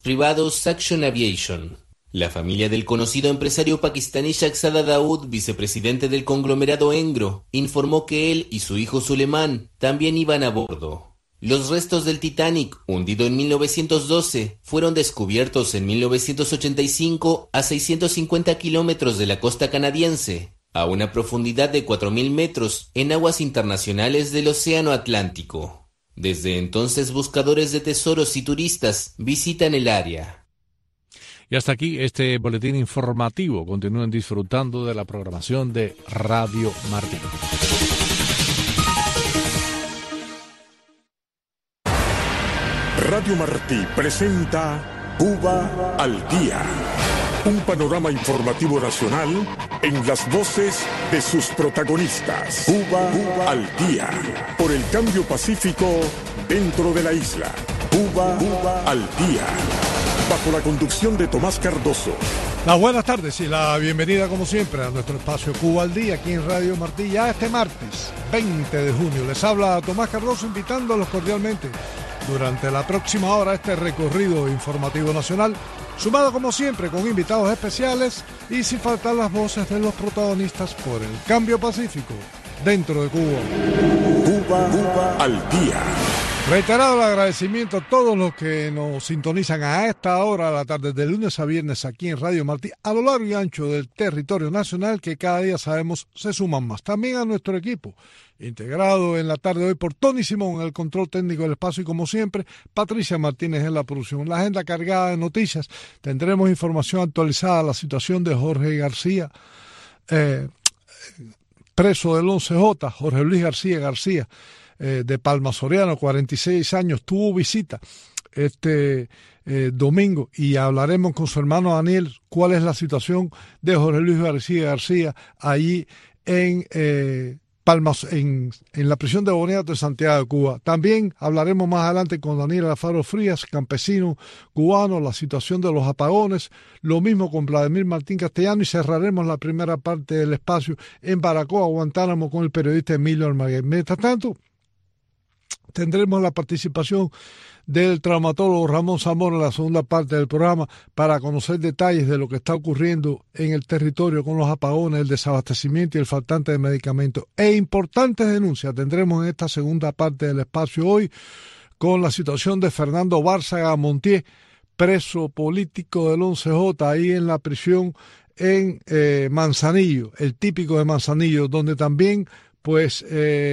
Privado Saction Aviation. La familia del conocido empresario pakistaní Shahzada Daud, vicepresidente del conglomerado Engro, informó que él y su hijo Suleiman también iban a bordo. Los restos del Titanic, hundido en 1912, fueron descubiertos en 1985 a 650 kilómetros de la costa canadiense, a una profundidad de 4.000 metros en aguas internacionales del Océano Atlántico. Desde entonces, buscadores de tesoros y turistas visitan el área. Y hasta aquí este boletín informativo. Continúen disfrutando de la programación de Radio Martí. Radio Martí presenta Cuba al Día. Un panorama informativo nacional en las voces de sus protagonistas. Cuba al Día. Por el cambio pacífico dentro de la isla. Cuba al Día. Bajo la conducción de Tomás Cardoso. Las buenas tardes y la bienvenida como siempre a nuestro espacio Cuba al Día aquí en Radio Martí. Ya este martes 20 de junio les habla Tomás Cardoso invitándolos cordialmente durante la próxima hora a este recorrido informativo nacional, sumado como siempre con invitados especiales y sin faltar las voces de los protagonistas por el cambio pacífico dentro de Cuba. Cuba al Día. Reiterado el agradecimiento a todos los que nos sintonizan a esta hora de la tarde, de lunes a viernes aquí en Radio Martí, a lo largo y ancho del territorio nacional, que cada día sabemos se suman más. También a nuestro equipo, integrado en la tarde de hoy por Tony Simón en el control técnico del espacio y como siempre, Patricia Martínez en la producción. La agenda cargada de noticias, tendremos información actualizada de la situación de Jorge García, preso del 11J, Jorge Luis García, de Palma Soriano, 46 años, tuvo visita este domingo y hablaremos con su hermano Daniel cuál es la situación de Jorge Luis García allí en Palmas, en la prisión de Boniato de Santiago de Cuba. También hablaremos más adelante con Daniel Alfaro Frías, campesino cubano, la situación de los apagones, lo mismo con Vladimir Martín Castellano, y cerraremos la primera parte del espacio en Baracoa, Guantánamo, con el periodista Emilio Almaguer. Mientras tanto, tendremos la participación del traumatólogo Ramón Zamora en la segunda parte del programa para conocer detalles de lo que está ocurriendo en el territorio con los apagones, el desabastecimiento y el faltante de medicamentos. E importantes denuncias tendremos en esta segunda parte del espacio hoy con la situación de Fernando Bárcega Montiel, preso político del 11J, ahí en la prisión en Manzanillo, el típico de Manzanillo, donde también pues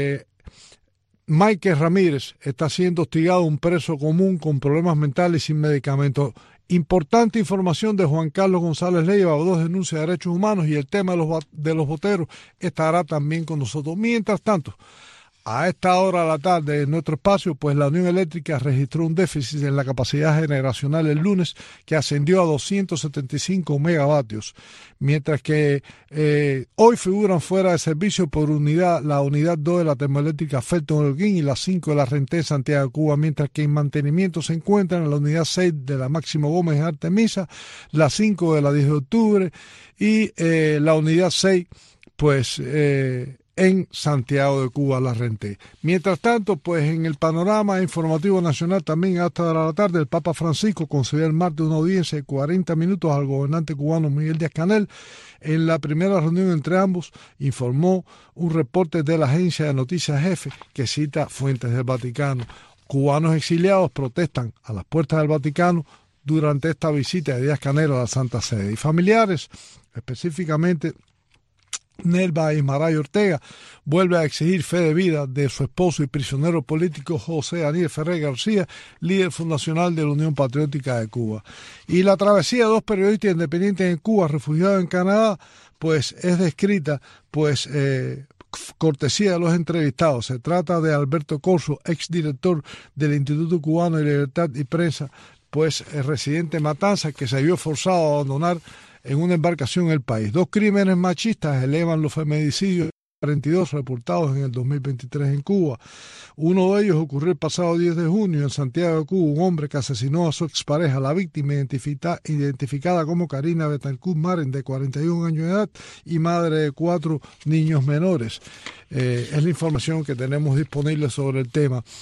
Michael Ramírez está siendo hostigado, un preso común con problemas mentales y sin medicamentos. Importante información de Juan Carlos González Leiva, 2 denuncias de derechos humanos, y el tema de los boteros estará también con nosotros. Mientras tanto, a esta hora de la tarde en nuestro espacio, pues la Unión Eléctrica registró un déficit en la capacidad generacional el lunes que ascendió a 275 megavatios, mientras que hoy figuran fuera de servicio por unidad la unidad 2 de la termoeléctrica Felton Holguín y la 5 de la Renté Santiago de Cuba, mientras que en mantenimiento se encuentran la unidad 6 de la Máximo Gómez en Artemisa, la 5 de la 10 de octubre y la unidad 6 pues en Santiago de Cuba, la Renté. Mientras tanto, pues en el panorama informativo nacional también hasta la tarde, el Papa Francisco concedió el martes una audiencia de 40 minutos al gobernante cubano Miguel Díaz-Canel. En la primera reunión entre ambos informó un reporte de la agencia de noticias Jefe que cita fuentes del Vaticano. Cubanos exiliados protestan a las puertas del Vaticano durante esta visita de Díaz-Canel a la Santa Sede. Y familiares, específicamente Nelva Ismaray Ortega, vuelve a exigir fe de vida de su esposo y prisionero político José Daniel Ferrer García, líder fundacional de la Unión Patriótica de Cuba. Y la travesía de 2 periodistas independientes en Cuba, refugiados en Canadá, pues es descrita, pues cortesía de los entrevistados. Se trata de Alberto Corso, exdirector del Instituto Cubano de Libertad y Prensa, pues residente en Matanzas, que se vio forzado a abandonar en una embarcación en el país. 2 crímenes machistas elevan los feminicidios 42 reportados en el 2023 en Cuba. Uno de ellos ocurrió el pasado 10 de junio en Santiago de Cuba, un hombre que asesinó a su expareja, la víctima identificada como Karina Betancourt Maren, de 41 años de edad y madre de 4 niños menores. Es la información que tenemos disponible sobre el tema.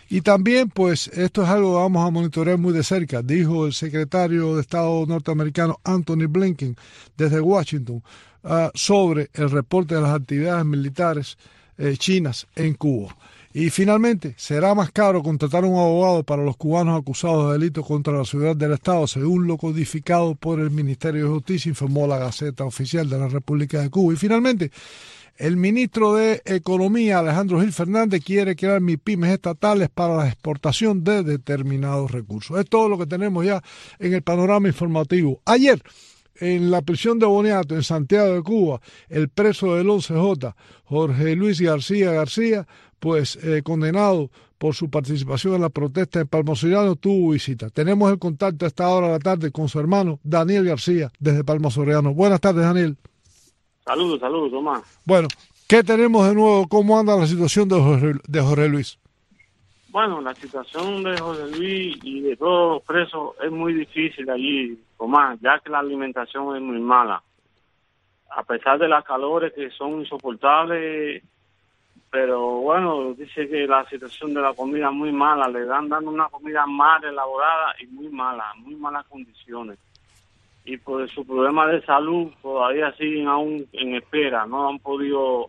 Y también, pues, esto es algo que vamos a monitorear muy de cerca, dijo el secretario de Estado norteamericano Anthony Blinken desde Washington sobre el reporte de las actividades militares chinas en Cuba. Y finalmente, será más caro contratar un abogado para los cubanos acusados de delitos contra la seguridad del Estado, según lo codificado por el Ministerio de Justicia, informó la Gaceta Oficial de la República de Cuba. Y finalmente, el ministro de Economía, Alejandro Gil Fernández, quiere crear MIPYMES estatales para la exportación de determinados recursos. Es todo lo que tenemos ya en el panorama informativo. Ayer, en la prisión de Boniato, en Santiago de Cuba, el preso del 11J, Jorge Luis García, pues condenado por su participación en la protesta en Palma Soriano, tuvo visita. Tenemos el contacto a esta hora de la tarde con su hermano Daniel García desde Palma Soriano. Buenas tardes, Daniel. Saludos, Tomás. Bueno, ¿qué tenemos de nuevo? ¿Cómo anda la situación de Jorge Luis? Bueno, la situación de Jorge Luis y de todos los presos es muy difícil allí, Tomás, ya que la alimentación es muy mala. A pesar de las calores que son insoportables, pero bueno, dice que la situación de la comida es muy mala, le dan dando una comida mal elaborada y muy malas condiciones. Y por su problema de salud todavía siguen aún en espera, no han podido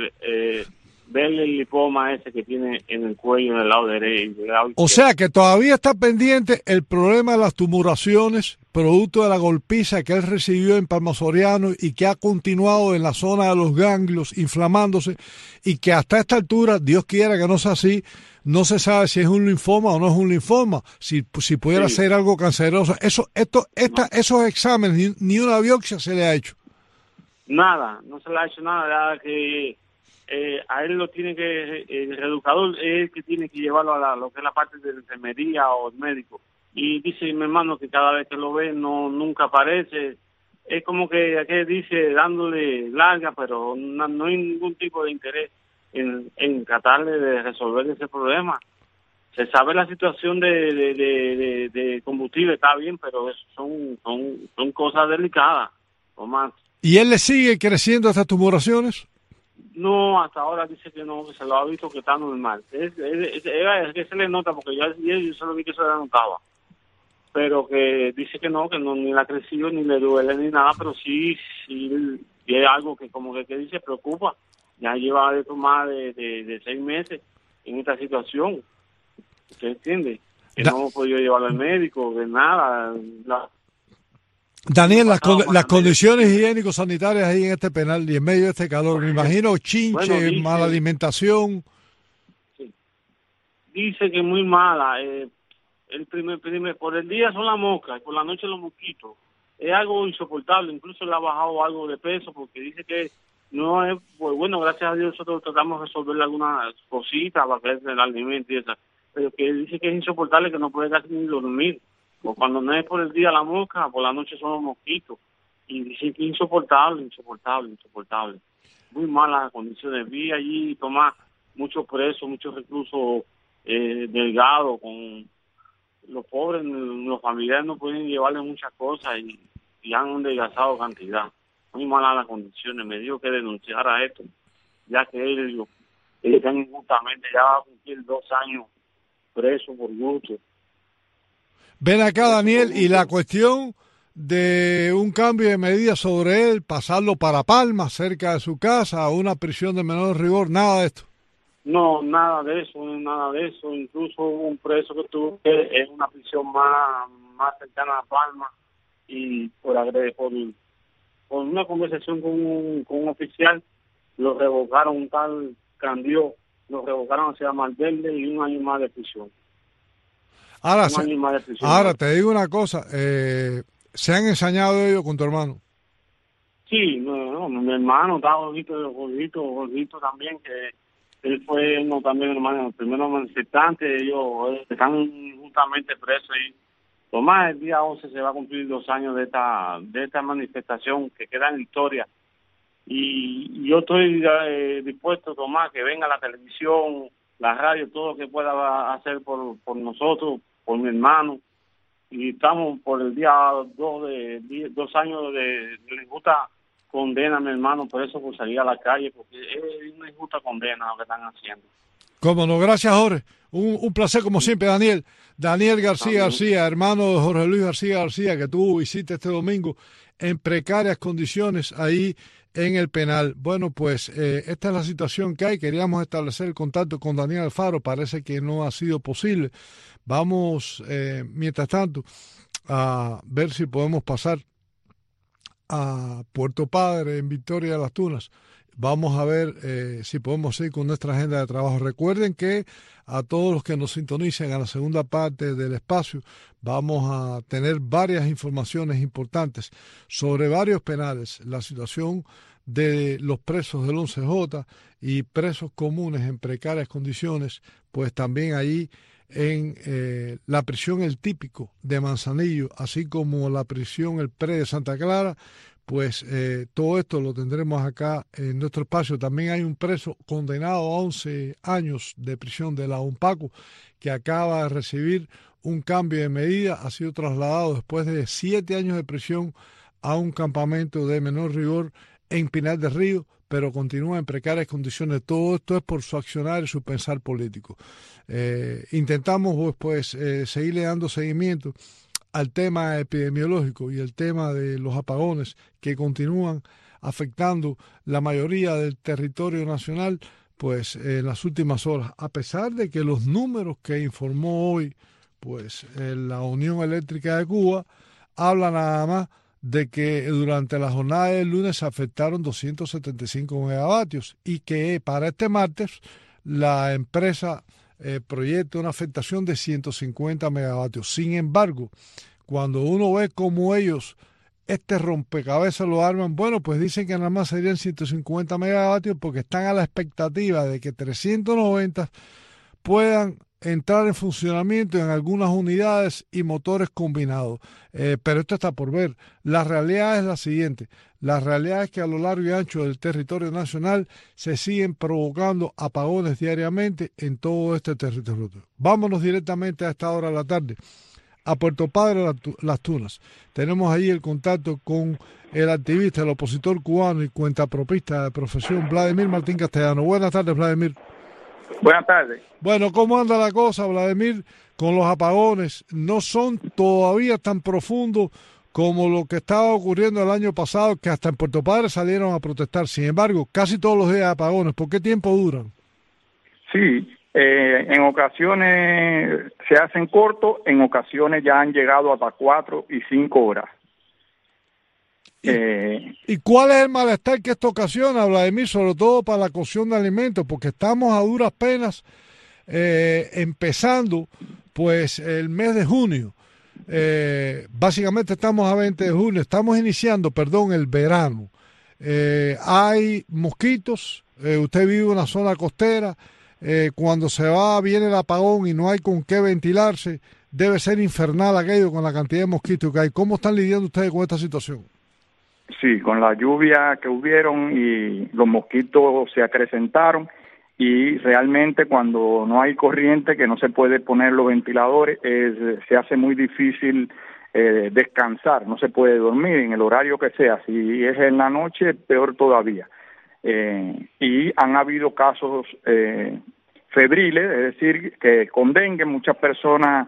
verle el lipoma ese que tiene en el cuello, en el lado derecho. O sea que todavía está pendiente el problema de las tumoraciones, producto de la golpiza que él recibió en Palma Soriano y que ha continuado en la zona de los ganglios inflamándose, y que hasta esta altura, Dios quiera que no sea así, no se sabe si es un linfoma o no es un linfoma, si pudiera ser algo canceroso. Esos exámenes, ni una biopsia se le ha hecho. Nada, no se le ha hecho nada, que a él lo tiene que, el reeducador es el que tiene que llevarlo a lo que es la parte de la enfermería o el médico. Y dice mi hermano que cada vez que lo ve nunca aparece. Es como que aquí dice dándole larga, pero no hay ningún tipo de interés en tratarle de resolver ese problema. Se sabe la situación de combustible, está bien, pero son cosas delicadas, Tomás. ¿Y él le sigue creciendo estas tumoraciones? No, hasta ahora dice que no, que se lo ha visto que está normal. Es que se le nota, porque yo solo vi que se le notaba. Pero que dice que no ni la ha crecido, ni le duele, ni nada, pero sí es algo que como que dice preocupa. Ya lleva de tomar de 6 meses en esta situación. ¿Usted entiende? Que no hemos podido llevarlo al médico, de nada. Daniel, las condiciones higiénico-sanitarias ahí en este penal y en medio de este calor, me imagino chinche, dice, mala alimentación. Sí. Dice que muy mala. Por el día son las moscas, por la noche los mosquitos. Es algo insoportable, incluso le ha bajado algo de peso porque dice que no es, pues bueno, gracias a Dios nosotros tratamos de resolverle algunas cositas para que él se la alimente y eso, pero que dice que es insoportable, que no puede casi ni dormir. O cuando no es por el día la mosca, por la noche son los mosquitos. Y dice que es insoportable. Muy malas condiciones. Vi allí, Tomás, muchos presos, muchos reclusos delgados, con los pobres, los familiares no pueden llevarle muchas cosas y han adelgazado cantidad. Muy malas las condiciones. Me dijo que denunciara esto, ya que él están injustamente, ya va a cumplir 2 años preso por gusto. Ven acá, Daniel, y la cuestión de un cambio de medida sobre él, pasarlo para Palma, cerca de su casa, a una prisión de menor rigor, nada de esto. No, nada de eso. Incluso hubo un preso que tuvo en una prisión más cercana a Palma y por una conversación con un oficial lo revocaron, un tal Candió, lo revocaron hacia Malverde y 1 año más de prisión. Ahora te digo una cosa, ¿se han ensañado ellos con tu hermano? Sí, mi hermano está gordito también, que él fue uno también, hermano, el primero manifestante. Ellos están justamente presos y Tomás, el día 11 se va a cumplir 2 años de esta manifestación que queda en Victoria. Y yo estoy dispuesto, Tomás, que venga la televisión, la radio, todo lo que pueda hacer por nosotros, por mi hermano. Y estamos por el día 2 años de injusta condena a mi hermano, por eso por salir a la calle, porque es una injusta condena lo que están haciendo. Cómo no, gracias Jorge. Un placer como siempre, Daniel. Daniel García, hermano de Jorge Luis García, que tuvo visita este domingo en precarias condiciones ahí en el penal. Bueno, pues esta es la situación que hay. Queríamos establecer el contacto con Daniel Alfaro, parece que no ha sido posible. Vamos, mientras tanto, a ver si podemos pasar a Puerto Padre, en Victoria de las Tunas. Vamos a ver si podemos seguir con nuestra agenda de trabajo. Recuerden que a todos los que nos sintonicen a la segunda parte del espacio vamos a tener varias informaciones importantes sobre varios penales, la situación de los presos del 11J y presos comunes en precarias condiciones, pues también ahí en la prisión El Típico de Manzanillo, así como la prisión El Pre de Santa Clara. Pues todo esto lo tendremos acá en nuestro espacio. También hay un preso condenado a 11 años de prisión de la UNPACU que acaba de recibir un cambio de medida. Ha sido trasladado después de 7 años de prisión a un campamento de menor rigor en Pinar del Río, pero continúa en precarias condiciones. Todo esto es por su accionar y su pensar político. Intentamos pues seguirle dando seguimiento al tema epidemiológico y el tema de los apagones que continúan afectando la mayoría del territorio nacional, pues en las últimas horas, a pesar de que los números que informó hoy pues la Unión Eléctrica de Cuba hablan nada más de que durante la jornada del lunes se afectaron 275 megavatios y que para este martes la empresa proyecta una afectación de 150 megavatios. Sin embargo, cuando uno ve cómo ellos este rompecabezas lo arman, bueno, pues dicen que nada más serían 150 megavatios porque están a la expectativa de que 390 puedan entrar en funcionamiento en algunas unidades y motores combinados. Pero esto está por ver. La realidad es la siguiente. La realidad es que a lo largo y ancho del territorio nacional se siguen provocando apagones diariamente en todo este territorio. Vámonos directamente a esta hora de la tarde a Puerto Padre, Las Tunas. Tenemos ahí el contacto con el activista, el opositor cubano y cuentapropista de profesión, Vladimir Martín Castellano. Buenas tardes, Vladimir. Buenas tardes. Bueno, ¿cómo anda la cosa, Vladimir, con los apagones? No son todavía tan profundos como lo que estaba ocurriendo el año pasado, que hasta en Puerto Padre salieron a protestar. Sin embargo, casi todos los días apagones. ¿Por qué tiempo duran? Sí, en ocasiones se hacen cortos, en ocasiones ya han llegado hasta 4 y 5 horas. ¿Y cuál es el malestar que esto ocasiona, Vladimir, sobre todo para la cocción de alimentos? Porque estamos a duras penas empezando pues el mes de junio. Básicamente estamos a 20 de junio, estamos iniciando, el verano. Hay mosquitos, usted vive en una zona costera, cuando se va, viene el apagón y no hay con qué ventilarse, debe ser infernal aquello con la cantidad de mosquitos que hay. ¿Cómo están lidiando ustedes con esta situación? Sí, con la lluvia que hubieron y los mosquitos se acrecentaron y realmente cuando no hay corriente, que no se puede poner los ventiladores, se hace muy difícil descansar, no se puede dormir en el horario que sea. Si es en la noche, peor todavía. Y han habido casos febriles, es decir, que con dengue muchas personas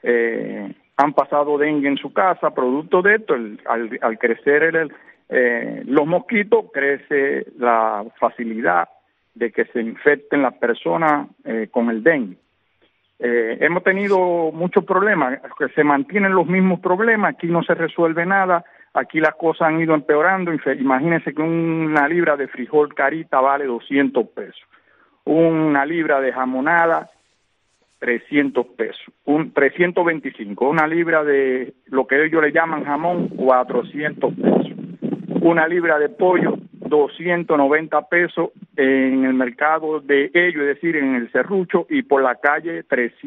han pasado dengue en su casa, producto de esto, al crecer los mosquitos, crece la facilidad de que se infecten las personas con el dengue. Hemos tenido muchos problemas, que se mantienen los mismos problemas, aquí no se resuelve nada, aquí las cosas han ido empeorando. Imagínense que una libra de frijol carita vale 200 pesos, una libra de jamonada 300 pesos, 325, una libra de lo que ellos le llaman jamón 400 pesos, una libra de pollo 290 pesos en el mercado de ellos, es decir, en el serrucho, y por la calle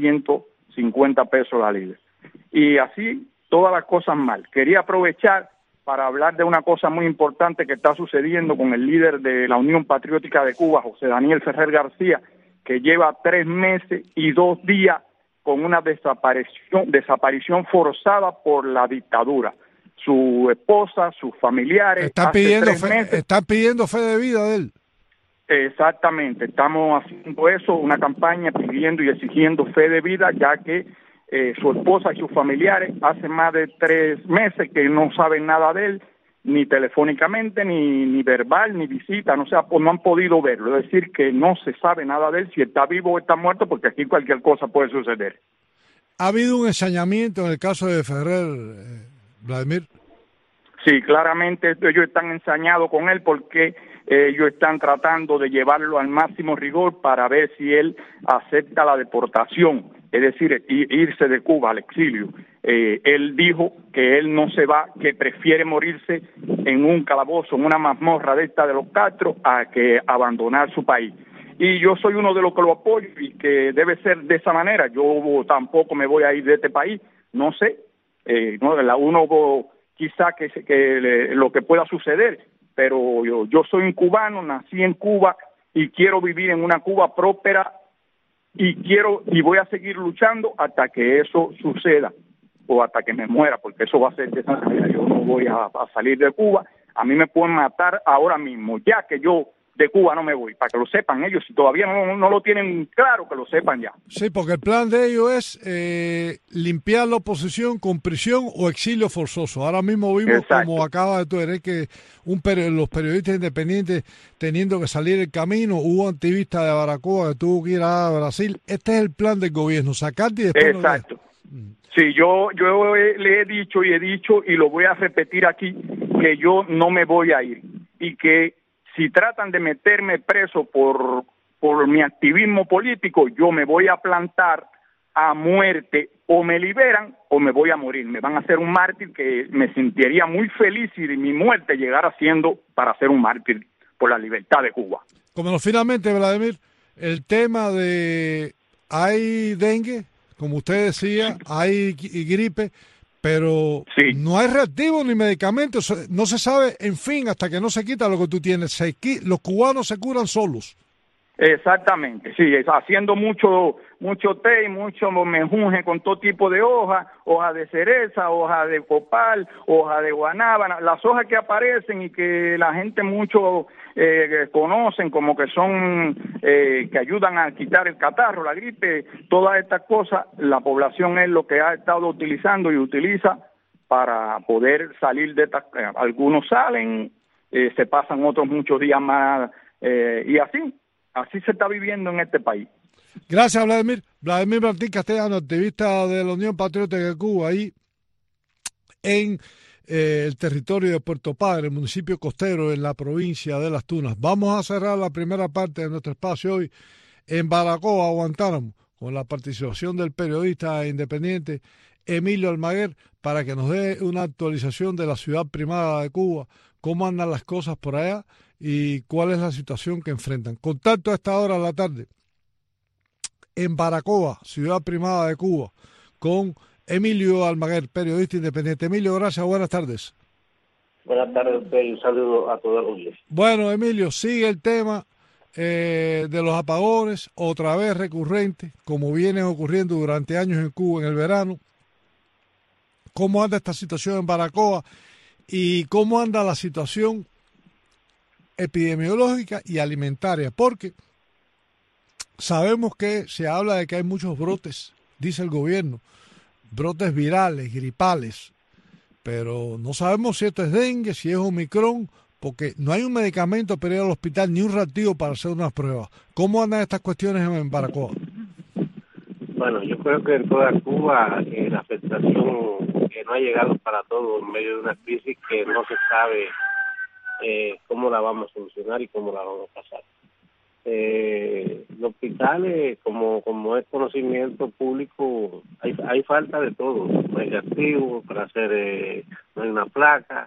350 pesos la libra. Y así todas las cosas mal. Quería aprovechar para hablar de una cosa muy importante que está sucediendo con el líder de la Unión Patriótica de Cuba, José Daniel Ferrer García, que lleva 3 meses y 2 días con una desaparición forzada por la dictadura. Su esposa, sus familiares, están pidiendo fe de vida de él. Exactamente, estamos haciendo eso, una campaña pidiendo y exigiendo fe de vida, ya que su esposa y sus familiares hace más de 3 meses que no saben nada de él, ni telefónicamente, ni verbal, ni visita, no han podido verlo, es decir, que no se sabe nada de él, si está vivo o está muerto, porque aquí cualquier cosa puede suceder. ¿Ha habido un ensañamiento en el caso de Ferrer, Vladimir? Sí, claramente ellos están ensañados con él porque ellos están tratando de llevarlo al máximo rigor para ver si él acepta la deportación, es decir, irse de Cuba al exilio. Él dijo que él no se va, que prefiere morirse en un calabozo, en una mazmorra de esta de los Castro, a que abandonar su país. Y yo soy uno de los que lo apoyo y que debe ser de esa manera. Yo tampoco me voy a ir de este país, no sé, uno quizá que lo que pueda suceder, pero yo soy un cubano, nací en Cuba y quiero vivir en una Cuba próspera y voy a seguir luchando hasta que eso suceda o hasta que me muera, porque eso va a ser de esa manera. Yo no voy a salir de Cuba, a mí me pueden matar ahora mismo, ya que yo de Cuba no me voy, para que lo sepan ellos, si todavía no lo tienen claro, que lo sepan ya. Sí, porque el plan de ellos es limpiar la oposición con prisión o exilio forzoso. Ahora mismo vimos, exacto, como acaba de ver, que los periodistas independientes teniendo que salir del camino, hubo activistas de Baracoa que tuvo que ir a Brasil. Este es el plan del gobierno, sacarte y después... Exacto. Sí, yo le he dicho y lo voy a repetir aquí, que yo no me voy a ir y que si tratan de meterme preso por mi activismo político, yo me voy a plantar a muerte, o me liberan o me voy a morir. Me van a hacer un mártir que me sentiría muy feliz si mi muerte llegara siendo para ser un mártir por la libertad de Cuba. Como finalmente, Vladimir, el tema de hay dengue, como usted decía, hay gripe, pero sí, no hay reactivo ni medicamentos, no se sabe, en fin, hasta que no se quita lo que tú tienes. Los cubanos se curan solos. Exactamente, sí, haciendo mucho té y mucho menjunje con todo tipo de hojas de cereza, hojas de copal, hojas de guanábana, las hojas que aparecen y que la gente mucho conocen como que son, que ayudan a quitar el catarro, la gripe, todas estas cosas, la población es lo que ha estado utilizando y utiliza para poder salir de estas, algunos salen, se pasan otros muchos días más y así se está viviendo en este país. Gracias, Vladimir. Vladimir Martín Castellano, activista de la Unión Patriótica de Cuba, ahí en el territorio de Puerto Padre, el municipio costero en la provincia de Las Tunas. Vamos a cerrar la primera parte de nuestro espacio hoy en Baracoa, Guantánamo, con la participación del periodista independiente Emilio Almaguer, para que nos dé una actualización de la ciudad primada de Cuba, cómo andan las cosas por allá y cuál es la situación que enfrentan. Contacto a esta hora de la tarde en Baracoa, ciudad primada de Cuba, con Emilio Almaguer, periodista independiente. Emilio, gracias, buenas tardes. Buenas tardes a usted y un saludo a todos los oyentes. Bueno, Emilio, sigue el tema de los apagones, otra vez recurrente, como vienen ocurriendo durante años en Cuba en el verano. ¿Cómo anda esta situación en Baracoa y cómo anda la situación epidemiológica y alimentaria? Porque sabemos que se habla de que hay muchos brotes, dice el gobierno, brotes virales, gripales, pero no sabemos si esto es dengue, si es Omicron, porque no hay un medicamento para ir al hospital ni un reactivo para hacer unas pruebas. ¿Cómo andan estas cuestiones en Baracoa? Bueno, yo creo que en toda Cuba la afectación que no ha llegado para todos en medio de una crisis que no se sabe cómo la vamos a solucionar y cómo la vamos a pasar. Los hospitales, como es conocimiento público, hay falta de todo, no hay reactivo para hacer, no hay una placa,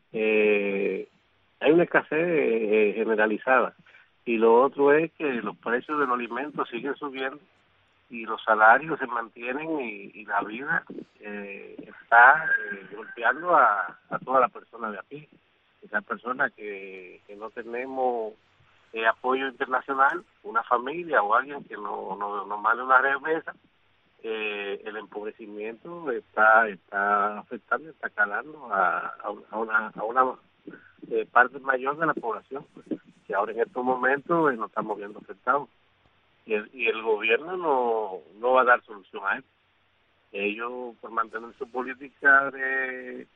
hay una escasez generalizada, y lo otro es que los precios de los alimentos siguen subiendo y los salarios se mantienen y la vida está golpeando a toda la persona de aquí, esas personas que no tenemos apoyo internacional, una familia o alguien que nos mande una remesa, el empobrecimiento está afectando, está calando a una parte mayor de la población. que ahora en estos momentos nos estamos viendo afectados. Y el gobierno no va a dar solución a esto. Ellos, por mantener su política de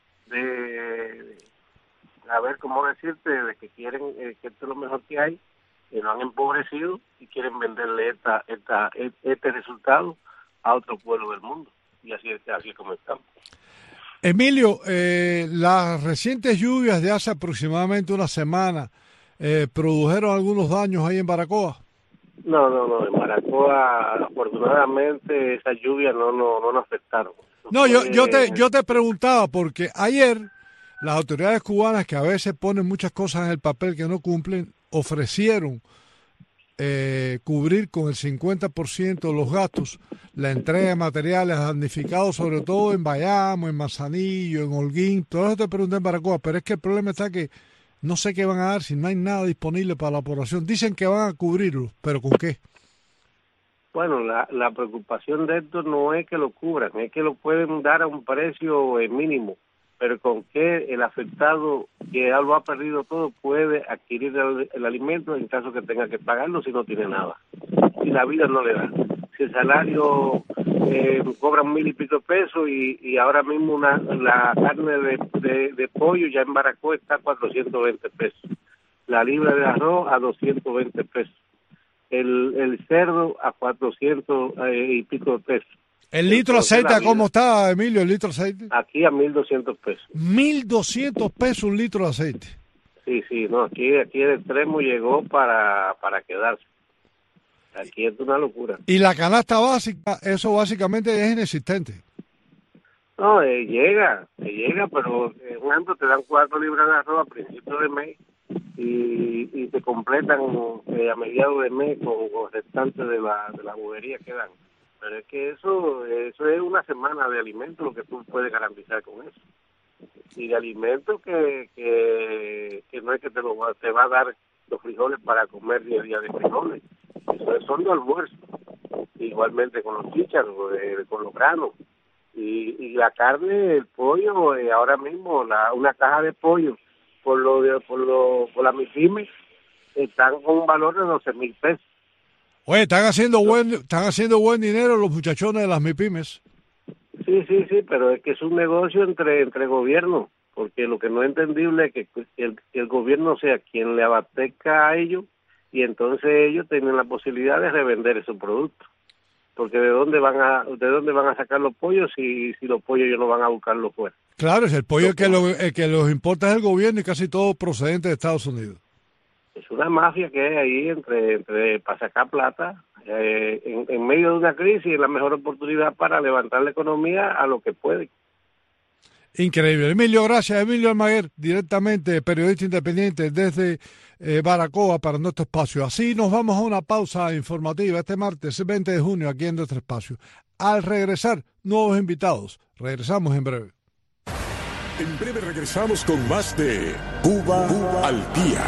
a ver cómo decirte, de que quieren que esto es lo mejor que hay, que nos han empobrecido y quieren venderle este resultado a otro pueblo del mundo. Y así es como estamos. Emilio, las recientes lluvias de hace aproximadamente una semana produjeron algunos daños ahí en Baracoa. No, en Baracoa afortunadamente esas lluvias no nos afectaron. No, yo te preguntaba porque ayer las autoridades cubanas, que a veces ponen muchas cosas en el papel que no cumplen, ofrecieron cubrir con el 50% de los gastos la entrega de materiales damnificados, sobre todo en Bayamo, en Manzanillo, en Holguín. Todo eso te pregunté en Baracoa, pero es que el problema está que no sé qué van a dar si no hay nada disponible para la población. Dicen que van a cubrirlo, pero ¿con qué? Bueno, la preocupación de esto no es que lo cubran, es que lo pueden dar a un precio mínimo, pero con que el afectado que ya lo ha perdido todo puede adquirir el alimento en caso que tenga que pagarlo si no tiene nada. Si la vida no le da. Si el salario cobra 1,000 y pico pesos y ahora mismo la carne de pollo ya en Baracoa está a 420 pesos. La libra de arroz a 220 pesos. El cerdo a 400 y pico pesos. ¿El litro de aceite cómo está, Emilio, el litro de aceite? Aquí a 1.200 pesos. 1.200 pesos un litro de aceite. Sí, no, aquí el extremo llegó para quedarse. Aquí es una locura. ¿Y la canasta básica, eso básicamente es inexistente? No, llega, pero un ejemplo te dan 4 libras de arroz a principios de mes y te completan a mediados de mes con los restantes de la bobería que dan. Pero es que eso es una semana de alimentos lo que tú puedes garantizar con eso. Y de alimentos que no es que te va a dar los frijoles para comer 10 días de frijoles. Eso son de almuerzo. Igualmente con los chícharos, con los granos. Y la carne, el pollo, ahora mismo una caja de pollo por la MIPYME están con un valor de 12,000 pesos. Oye, están haciendo buen dinero los muchachones de las MIPYMES. Sí, pero es que es un negocio entre gobiernos, porque lo que no es entendible es que el gobierno sea quien le abastezca a ellos y entonces ellos tienen la posibilidad de revender esos productos. Porque ¿de dónde van a sacar los pollos si los pollos ellos no van a buscarlos fuera? Claro, es el pollo el que los importa es el gobierno y casi todo procedente de Estados Unidos. Es una mafia que hay ahí entre para sacar plata en medio de una crisis, es la mejor oportunidad para levantar la economía a lo que puede. Increíble. Emilio, gracias. Emilio Almaguer, directamente periodista independiente desde Baracoa para nuestro espacio. Así nos vamos a una pausa informativa este martes 20 de junio aquí en nuestro espacio. Al regresar, nuevos invitados. Regresamos en breve. En breve regresamos con más de Cuba al Día.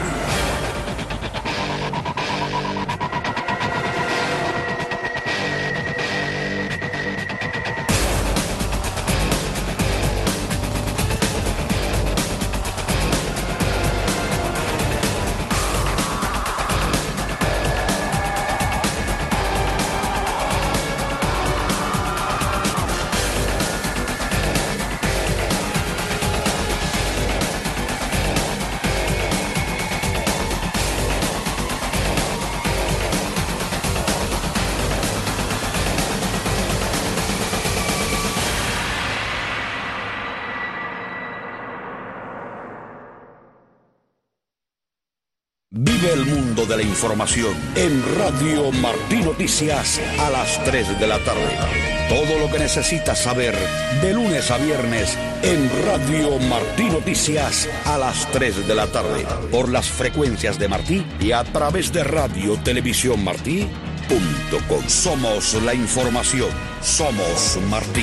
Vive el mundo de la información en Radio Martí Noticias a las 3 de la tarde. Todo lo que necesitas saber de lunes a viernes en Radio Martí Noticias a las 3 de la tarde. Por las frecuencias de Martí y a través de Radio Televisión Martí.com. Somos la información. Somos Martí.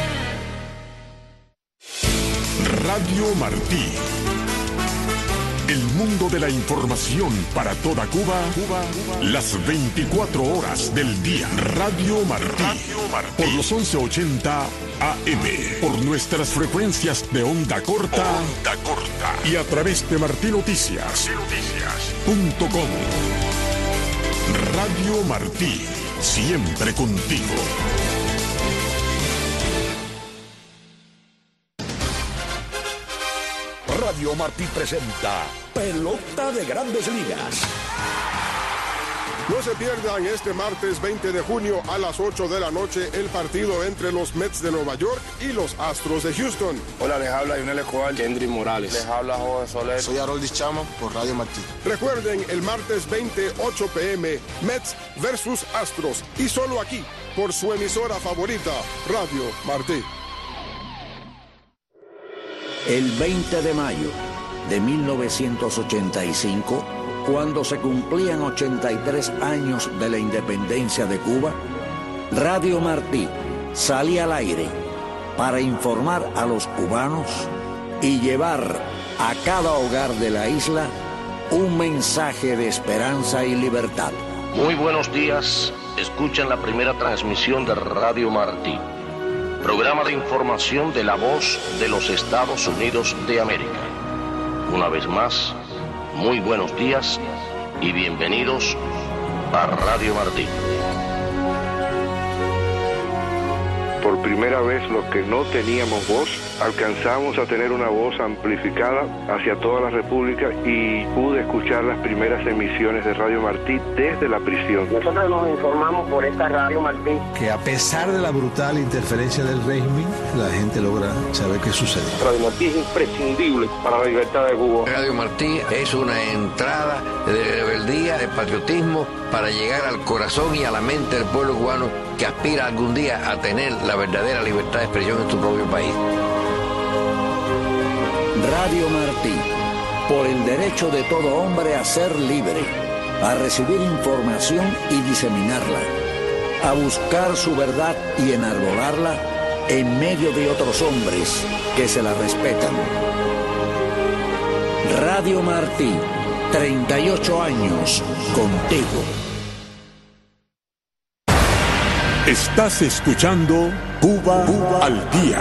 Radio Martí, El mundo de la información para toda Cuba, las 24 horas del día. Radio Martí. Por los 1180 AM. Por nuestras frecuencias de onda corta. Y a través de martinoticias.com. Radio Martí. Siempre contigo. Radio Martí presenta Pelota de Grandes Ligas. No se pierdan este martes 20 de junio a las 8 de la noche el partido entre los Mets de Nueva York y los Astros de Houston. Hola, les habla Yunel Escobar, Kendrick Morales. Les habla Jorge Soler. Soy Haroldis Chama por Radio Martí. Recuerden, el martes 20, 8 p.m., Mets versus Astros. Y solo aquí, por su emisora favorita, Radio Martí. El 20 de mayo de 1985, cuando se cumplían 83 años de la independencia de Cuba, Radio Martí salía al aire para informar a los cubanos y llevar a cada hogar de la isla un mensaje de esperanza y libertad. Muy buenos días, escuchan la primera transmisión de Radio Martí, programa de información de la voz de los Estados Unidos de América. Una vez más, muy buenos días y bienvenidos a Radio Martí. Por primera vez, los que no teníamos voz, alcanzamos a tener una voz amplificada hacia toda la República y pude escuchar las primeras emisiones de Radio Martí desde la prisión. Nosotros nos informamos por esta Radio Martí, que a pesar de la brutal interferencia del régimen, la gente logra saber qué sucede. Radio Martí es imprescindible para la libertad de Cuba. Radio Martí es una entrada de rebeldía, de patriotismo, para llegar al corazón y a la mente del pueblo cubano que aspira algún día a tener la verdadera libertad de expresión en su propio país. Radio Martí, por el derecho de todo hombre a ser libre, a recibir información y diseminarla, a buscar su verdad y enarbolarla en medio de otros hombres que se la respetan. Radio Martí, 38 años contigo. Estás escuchando Cuba al Día.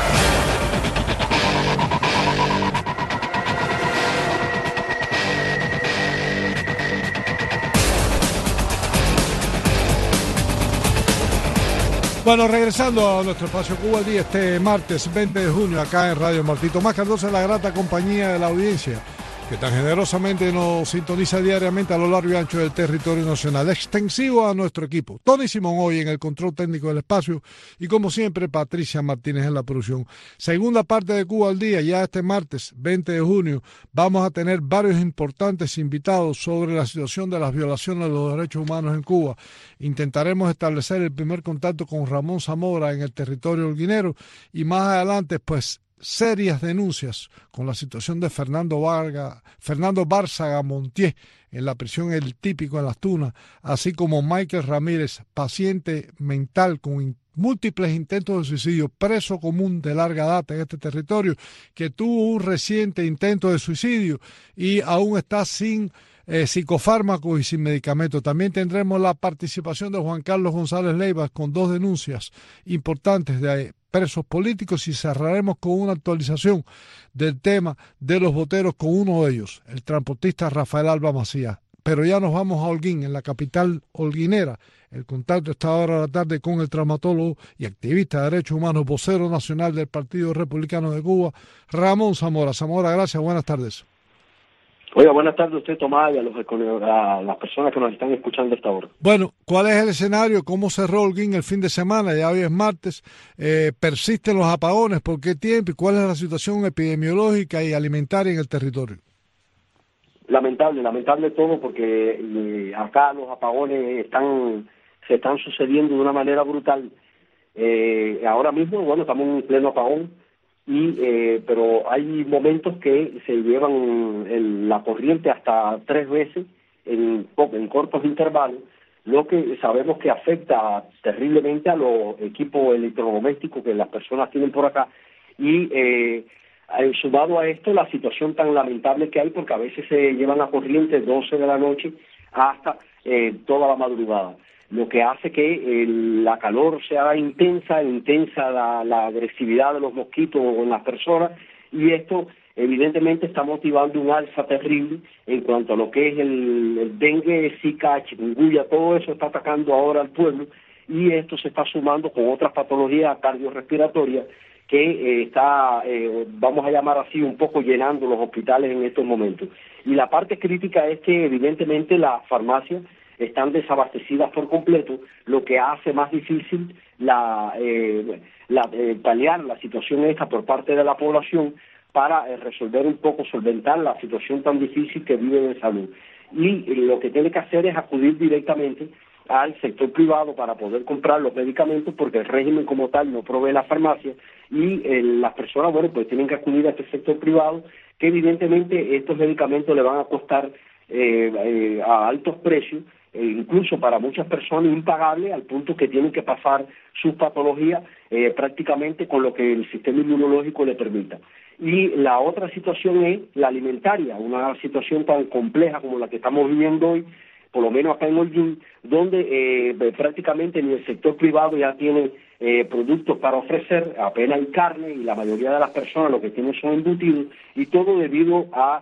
Bueno, regresando a nuestro espacio Cuba al Día este martes 20 de junio acá en Radio Martí. Tomás Cardoso, la grata compañía de la audiencia que tan generosamente nos sintoniza diariamente a lo largo y ancho del territorio nacional, extensivo a nuestro equipo. Tony Simón hoy en el control técnico del espacio y como siempre Patricia Martínez en la producción. Segunda parte de Cuba al Día, ya este martes 20 de junio vamos a tener varios importantes invitados sobre la situación de las violaciones de los derechos humanos en Cuba. Intentaremos establecer el primer contacto con Ramón Zamora en el territorio holguinero y más adelante pues serias denuncias con la situación de Fernando Bárzaga Montiel en la prisión El Típico en Las Tunas, así como Michael Ramírez, paciente mental con múltiples intentos de suicidio, preso común de larga data en este territorio, que tuvo un reciente intento de suicidio y aún está sin psicofármacos y sin medicamentos. También tendremos la participación de Juan Carlos González Leiva con 2 denuncias importantes de presos políticos y cerraremos con una actualización del tema de los boteros con uno de ellos, el transportista Rafael Alba Macías. Pero ya nos vamos a Holguín, en la capital holguinera. El contacto está ahora a la tarde con el traumatólogo y activista de derechos humanos, vocero nacional del Partido Republicano de Cuba, Ramón Zamora. Zamora, gracias, buenas tardes. Oiga, buenas tardes a usted, Tomás, y a las personas que nos están escuchando a esta hora. Bueno, ¿cuál es el escenario? ¿Cómo cerró Holguín el fin de semana? Ya hoy es martes. ¿Persisten los apagones? ¿Por qué tiempo? ¿Y cuál es la situación epidemiológica y alimentaria en el territorio? Lamentable todo, porque acá los apagones se están sucediendo de una manera brutal. Ahora mismo, bueno, estamos en pleno apagón. Pero hay momentos que se llevan la corriente hasta 3 veces en cortos intervalos, lo que sabemos que afecta terriblemente a los equipos electrodomésticos que las personas tienen por acá y Sumado a esto, la situación tan lamentable que hay, porque a veces se llevan a corriente 12 de la noche hasta toda la madrugada, lo que hace que la calor sea intensa la agresividad de los mosquitos en las personas, y esto evidentemente está motivando un alza terrible en cuanto a lo que es el dengue, Zika, chikungunya. Todo eso está atacando ahora al pueblo, y esto se está sumando con otras patologías cardiorrespiratorias que está, vamos a llamar así, un poco llenando los hospitales en estos momentos. Y la parte crítica es que evidentemente las farmacias están desabastecidas por completo, lo que hace más difícil paliar la situación esta por parte de la población para resolver un poco, solventar la situación tan difícil que vive de salud. Y lo que tiene que hacer es acudir directamente al sector privado para poder comprar los medicamentos, porque el régimen como tal no provee la farmacia, y las personas, bueno, pues tienen que acudir a este sector privado, que evidentemente estos medicamentos le van a costar a altos precios, incluso para muchas personas impagables, al punto que tienen que pasar sus patologías prácticamente con lo que el sistema inmunológico le permita. Y la otra situación es la alimentaria, una situación tan compleja como la que estamos viviendo hoy, por lo menos acá en Holguín, donde prácticamente ni el sector privado ya tiene productos para ofrecer, apenas hay carne, y la mayoría de las personas lo que tienen son embutidos, y todo debido a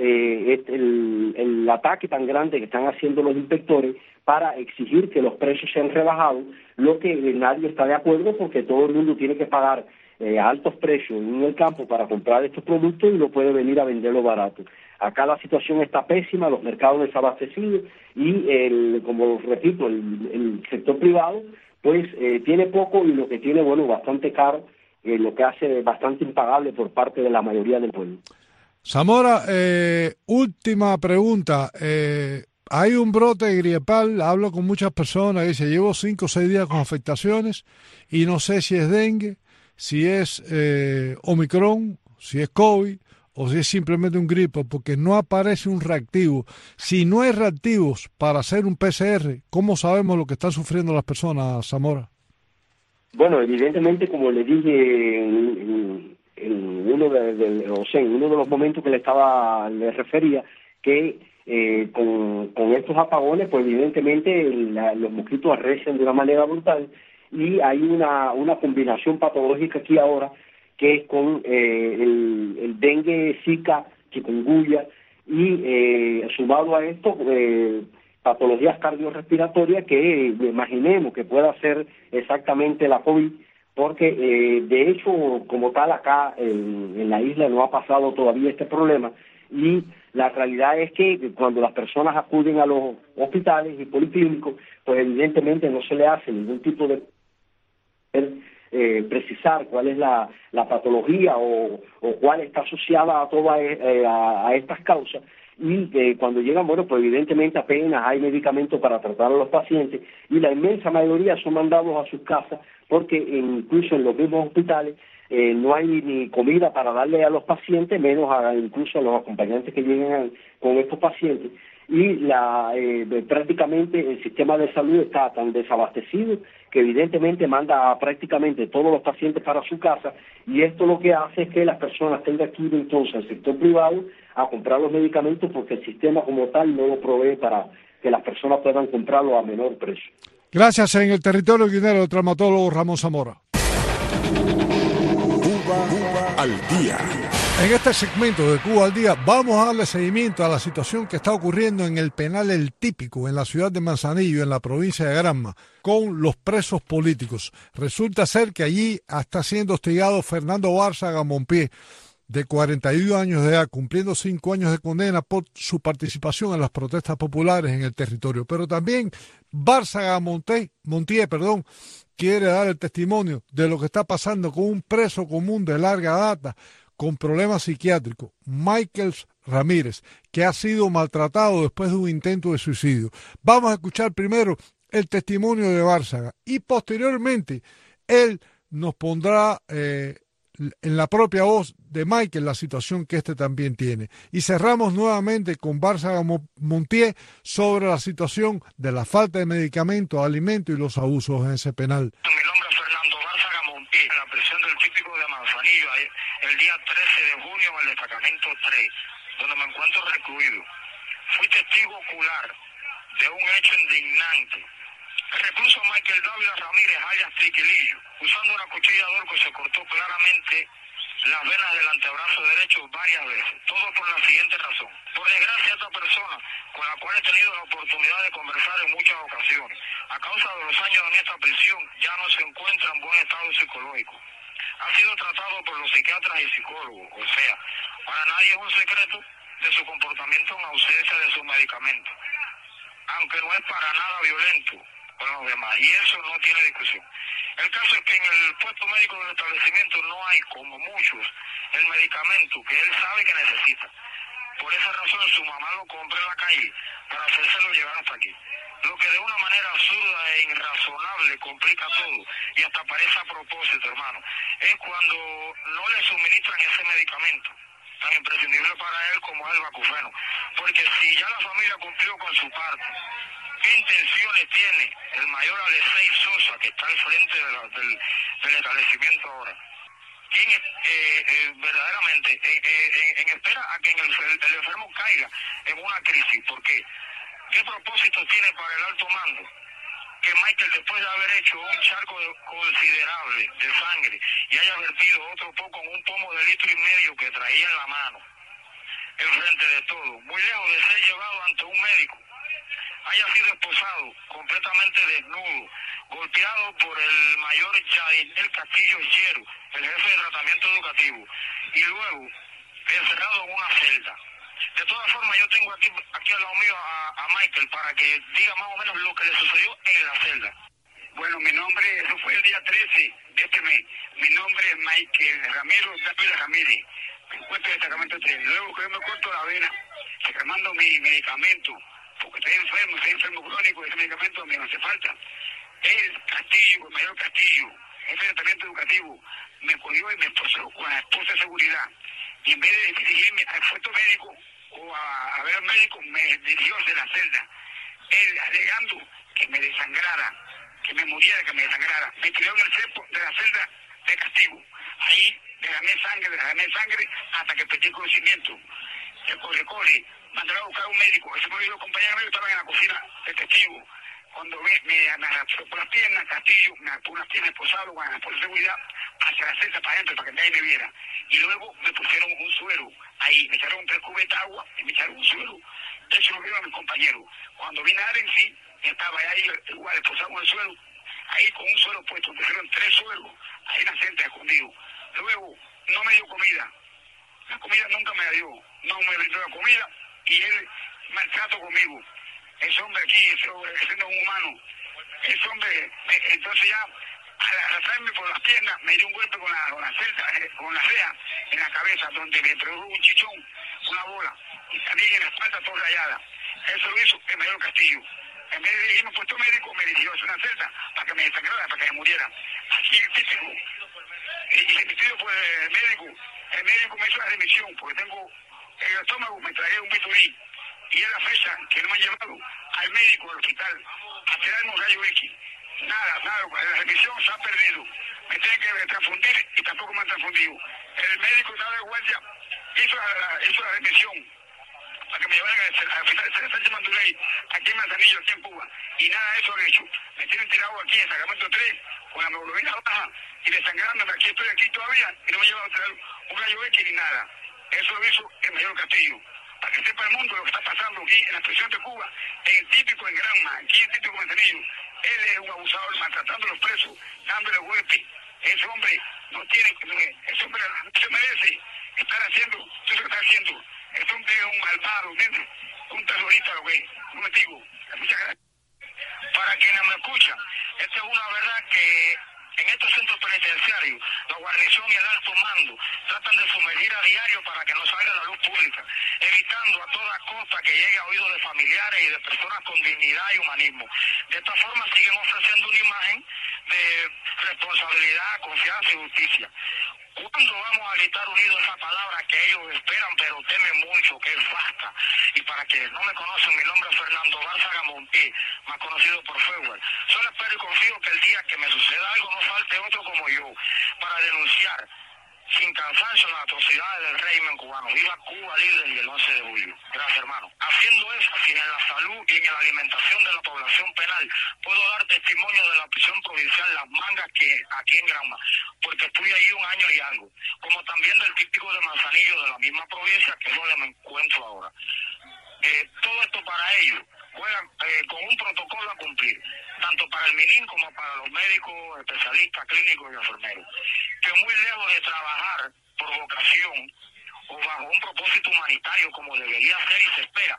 el ataque tan grande que están haciendo los inspectores para exigir que los precios sean rebajados, lo que nadie está de acuerdo, porque todo el mundo tiene que pagar a altos precios en el campo para comprar estos productos y no puede venir a venderlo barato. Acá la situación está pésima, los mercados desabastecidos, y como repito, el sector privado pues tiene poco, y lo que tiene, bueno, bastante caro, lo que hace bastante impagable por parte de la mayoría del pueblo. Zamora, última pregunta. Hay un brote griepal, hablo con muchas personas, dice, llevo 5 o 6 días con afectaciones y no sé si es dengue, si es Omicron, si es COVID o si es simplemente un gripe, porque no aparece un reactivo. Si no hay reactivos para hacer un PCR, ¿cómo sabemos lo que están sufriendo las personas, Zamora? Bueno, evidentemente, como le dije en uno de los momentos que le refería, que con estos apagones, pues evidentemente los mosquitos arrecian de una manera brutal, y hay una combinación patológica aquí ahora, que es con el dengue, Zika, chikungunya, y sumado a esto, patologías cardiorrespiratorias que imaginemos que pueda ser exactamente la COVID, porque de hecho, como tal, acá en la isla no ha pasado todavía este problema, y la realidad es que cuando las personas acuden a los hospitales y policlínicos, pues evidentemente no se le hace ningún tipo de precisar cuál es la patología o cuál está asociada a todas a estas causas, y cuando llegan, bueno, pues evidentemente apenas hay medicamentos para tratar a los pacientes, y la inmensa mayoría son mandados a sus casas, porque incluso en los mismos hospitales no hay ni comida para darle a los pacientes, menos incluso a los acompañantes que lleguen con estos pacientes, y prácticamente el sistema de salud está tan desabastecido que evidentemente manda a prácticamente todos los pacientes para su casa, y esto lo que hace es que las personas tengan que ir entonces al sector privado a comprar los medicamentos, porque el sistema como tal no lo provee para que las personas puedan comprarlo a menor precio. Gracias. En el territorio guinero, el traumatólogo Ramón Zamora. Cuba al día. En este segmento de Cuba al Día vamos a darle seguimiento a la situación que está ocurriendo en el penal El Típico, en la ciudad de Manzanillo, en la provincia de Granma, con los presos políticos. Resulta ser que allí está siendo hostigado Fernando Bárzaga Monpié, de 41 años de edad, cumpliendo 5 años de condena por su participación en las protestas populares en el territorio. Pero también Bárzaga Montié, quiere dar el testimonio de lo que está pasando con un preso común de larga data, con problemas psiquiátricos, Michael Ramírez, que ha sido maltratado después de un intento de suicidio. Vamos a escuchar primero el testimonio de Bárzaga y posteriormente él nos pondrá en la propia voz de Michael la situación que este también tiene. Y cerramos nuevamente con Bárzaga Montié sobre la situación de la falta de medicamentos, alimentos y los abusos en ese penal. Mi nombre es Fernando Bárzaga Montié, en la prisión del Típico de Manzanillo, el día 13 de recluido. Fui testigo ocular de un hecho indignante. El recluso Michael Dávila Ramírez, alias Triquilillo, usando una cuchilla de orco, se cortó claramente las venas del antebrazo derecho varias veces, todo por la siguiente razón. Por desgracia, esta persona, con la cual he tenido la oportunidad de conversar en muchas ocasiones, a causa de los años en esta prisión, ya no se encuentra en buen estado psicológico. Ha sido tratado por los psiquiatras y psicólogos, o sea, para nadie es un secreto de su comportamiento en ausencia de sus medicamentos, aunque no es para nada violento con los demás, y eso no tiene discusión. El caso es que en el puesto médico del establecimiento no hay, como muchos, el medicamento que él sabe que necesita. Por esa razón su mamá lo compra en la calle para hacérselo llegar hasta aquí. Lo que de una manera absurda e irrazonable complica todo, y hasta parece a propósito, hermano, es cuando no le suministran ese medicamento tan imprescindible para él como es el bacufeno. Porque si ya la familia cumplió con su parte, ¿qué intenciones tiene el mayor Alexei Sosa, que está al frente del establecimiento ahora? ¿Quién verdaderamente en espera a que el enfermo caiga en una crisis? ¿Por qué? ¿Qué propósito tiene para el alto mando que Michael, después de haber hecho un charco considerable de sangre y haya vertido otro poco en un pomo de 1,5 litros que traía en la mano, enfrente de todo, muy lejos de ser llevado ante un médico, haya sido esposado completamente desnudo, golpeado por el mayor Yadinel Castillo Hierro, el jefe de tratamiento educativo, y luego encerrado en una celda? De todas formas, yo tengo aquí al lado mío a Michael para que diga más o menos lo que le sucedió en la celda. Bueno, mi nombre, eso fue el día 13 de este mes. Mi nombre es Michael Ramiro Dávila Ramírez. Me encuentro en el destacamento 3. Luego que yo me corto la vena, reclamando mi medicamento, porque estoy enfermo crónico, ese medicamento me hace falta. El Castillo, el mayor Castillo, jefe de tratamiento educativo, me cogió y me esposó con la esposa de seguridad. Y en vez de dirigirme al puesto médico o a ver al médico, me dirigió hacia la celda. Él alegando que me desangrara, que me muriera, que me desangrara. Me tiró en el cepo de la celda de castigo. Ahí derramé sangre hasta que perdí conocimiento. El corre, mandaron a buscar un médico. Ese médico, los compañeros míos estaban en la cocina de testigo. Cuando me arrastró por las piernas, Castillo, por las piernas esposado con la esposa de seguridad, hacia la celda para adentro, para que nadie me viera. Y luego me pusieron un suero. Ahí me echaron 3 cubetas de agua y me echaron un suero. Eso lo vieron a mis compañeros. Cuando vine a dar en sí, estaba ahí igual, esposado con el suero. Ahí con un suero puesto, me pusieron 3 sueros, ahí en la celda escondido. Luego, no me dio comida. La comida nunca me la dio. No me brindó la comida y él maltrato conmigo. Ese hombre aquí, ese no es un humano. Ese hombre, entonces ya, al arrastrarme por las piernas, me dio un golpe con la celda, con la rea en la cabeza, donde me produjo un chichón, una bola, y también en la espalda toda rayada. Eso lo hizo el mayor Castillo. En vez de dirigirme a un puesto médico, me dirigió a una celda para que me desangrara, para que me muriera. Así es típico. Y remitido por el médico me hizo la remisión, porque tengo en el estómago, me tragué un biturí. Y es la fecha que no me han llevado al médico del hospital a tirarme un rayo X. Nada, la remisión se ha perdido. Me tienen que transfundir y tampoco me han transfundido. El médico estaba de guardia, hizo la remisión para que me llevaran al hospital de Sánchez Manduley, aquí en Manzanillo, aquí en Cuba. Y nada de eso han hecho. Me tienen tirado aquí en Sacramento 3, con la hemoglobina baja y desangrándome. Aquí estoy aquí todavía y no me llevan a tirar un rayo X ni nada. Eso lo hizo el mayor Castillo. Para que sepa el mundo lo que está pasando aquí en la prisión de Cuba, en el típico en Granma, aquí en el típico Manzanillo. Él es un abusador, maltratando a los presos, dándole golpes. Ese hombre no se merece estar haciendo eso que está haciendo. Ese hombre es un malvado, ¿entiendes? Un terrorista, lo que es. Un testigo. Muchas gracias. Para quienes me escuchan, esta es una verdad que en estos centros penitenciarios, la guarnición y el alto mando tratan de sumergir a diario para que no salga a la luz pública, evitando a toda costa que llegue a oídos de familiares y de personas con dignidad y humanismo. De esta forma siguen ofreciendo una imagen de responsabilidad, confianza y justicia. ¿Cuándo vamos a gritar unidos esa palabra que ellos esperan pero temen mucho, que es basta? Y para quienes no me conocen, mi nombre es Fernando Bárzaga Montiel, más conocido por Feuer. Solo espero y confío que el día que me suceda algo no falte otro como yo para denunciar sin cansancio las atrocidades del régimen cubano. Viva Cuba libre y el 11 de julio. Gracias, hermano. Haciendo énfasis en la salud y en la alimentación de la población penal, puedo dar testimonio de la prisión provincial Las Mangas, que aquí en Granma, porque estuve allí 1 año y algo, como también del típico de Manzanillo, de la misma provincia, que es donde me encuentro ahora. Todo esto para ellos juegan con un protocolo a cumplir, tanto para el MININ como para los médicos, especialistas, clínicos y enfermeros, que muy lejos de trabajar por vocación o bajo un propósito humanitario como debería ser y se espera,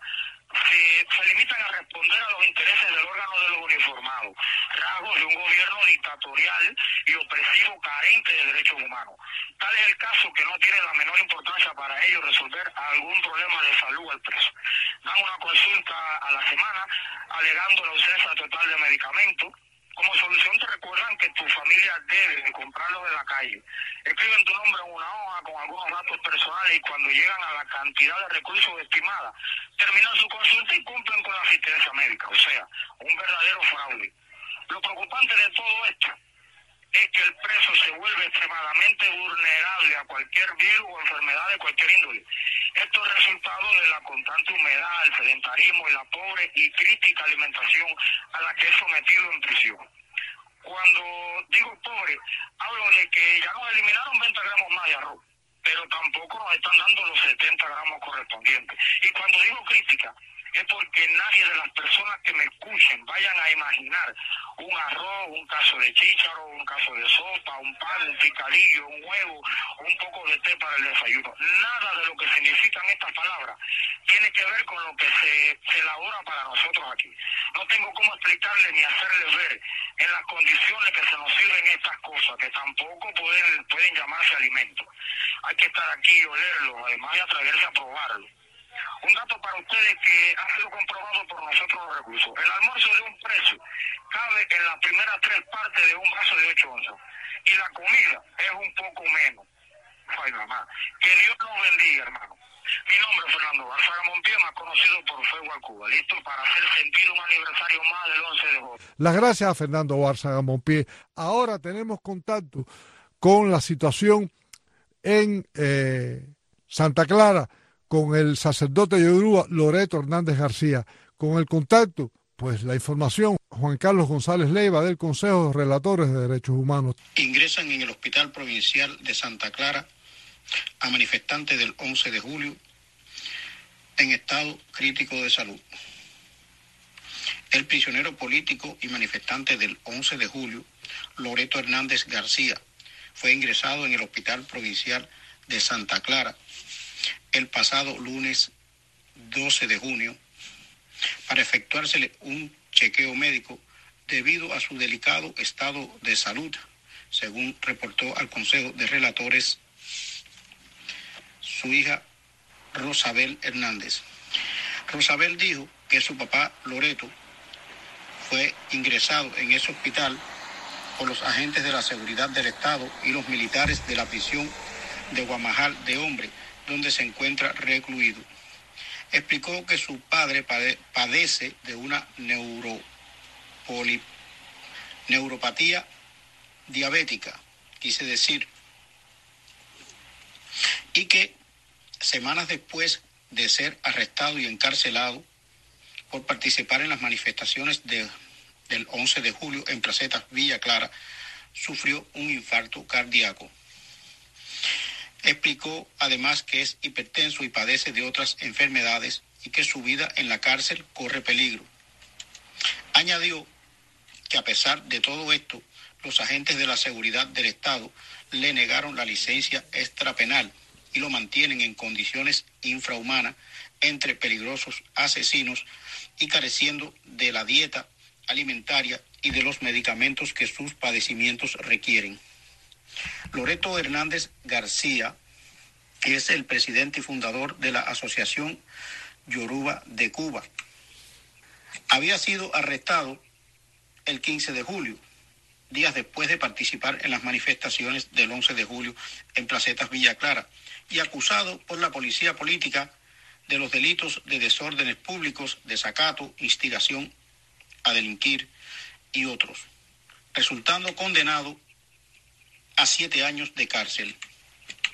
se limitan a responder a los intereses del órgano de los uniformados, rasgos de un gobierno dictatorial y opresivo carente de derechos humanos. Tal es el caso que no tiene la menor importancia para ellos resolver algún problema de salud al preso. Dan una consulta a la semana alegando la ausencia total de medicamentos. Como solución te recuerdan que tu familia debe de comprarlos en la calle. Escriben tu nombre en una hoja con algunos datos personales y cuando llegan a la cantidad de recursos estimada, terminan su consulta y cumplen con la asistencia médica. O sea, un verdadero fraude. Lo preocupante de todo esto es que el preso se vuelve extremadamente vulnerable a cualquier virus o enfermedad de cualquier índole. Esto es resultado de la constante humedad, el sedentarismo y la pobre y crítica alimentación a la que es sometido en prisión. Cuando digo pobre, hablo de que ya nos eliminaron 20 gramos más de arroz, pero tampoco nos están dando los 70 gramos correspondientes. Y cuando digo crítica, es porque nadie de las personas que me escuchen vayan a imaginar un arroz, un caso de chícharo, un caso de sopa, un pan, un picadillo, un huevo, un poco de té para el desayuno. Nada de lo que significan estas palabras tiene que ver con lo que se elabora para nosotros aquí. No tengo cómo explicarle ni hacerle ver en las condiciones que se nos sirven estas cosas, que tampoco pueden llamarse alimentos. Hay que estar aquí y olerlo, además de atreverse a probarlo. Un dato para ustedes que ha sido comprobado por nosotros los reclusos. El almuerzo de un preso cabe en las primeras 3 partes de un vaso de 8 onzas. Y la comida es un poco menos. Ay, mamá. Que Dios nos bendiga, hermano. Mi nombre es Fernando Bárzaga Montiel, más conocido por Fuego a Cuba. Listo para hacer sentir un aniversario más del 11 de julio. Las gracias a Fernando Bárzaga Montiel. Ahora tenemos contacto con la situación en Santa Clara, con el sacerdote yoruba Loreto Hernández García. Con el contacto, pues la información, Juan Carlos González Leiva del Consejo de Relatores de Derechos Humanos. Ingresan en el Hospital Provincial de Santa Clara a manifestantes del 11 de julio en estado crítico de salud. El prisionero político y manifestante del 11 de julio, Loreto Hernández García, fue ingresado en el Hospital Provincial de Santa Clara el pasado lunes 12 de junio para efectuársele un chequeo médico debido a su delicado estado de salud, según reportó al Consejo de Relatores su hija Rosabel Hernández. Rosabel dijo que su papá Loreto fue ingresado en ese hospital por los agentes de la seguridad del Estado y los militares de la prisión de Guamajal de Hombre, donde se encuentra recluido. Explicó que su padre padece de una neuropatía diabética, quise decir, y que semanas después de ser arrestado y encarcelado por participar en las manifestaciones del 11 de julio en Placetas Villa Clara, sufrió un infarto cardíaco. Explicó además que es hipertenso y padece de otras enfermedades y que su vida en la cárcel corre peligro. Añadió que a pesar de todo esto, los agentes de la seguridad del Estado le negaron la licencia extrapenal y lo mantienen en condiciones infrahumanas entre peligrosos asesinos y careciendo de la dieta alimentaria y de los medicamentos que sus padecimientos requieren. Loreto Hernández García es el presidente y fundador de la Asociación Yoruba de Cuba. Había sido arrestado el 15 de julio, días después de participar en las manifestaciones del 11 de julio en Placetas Villa Clara, y acusado por la policía política de los delitos de desórdenes públicos, desacato, instigación a delinquir y otros, resultando condenado a 7 años de cárcel.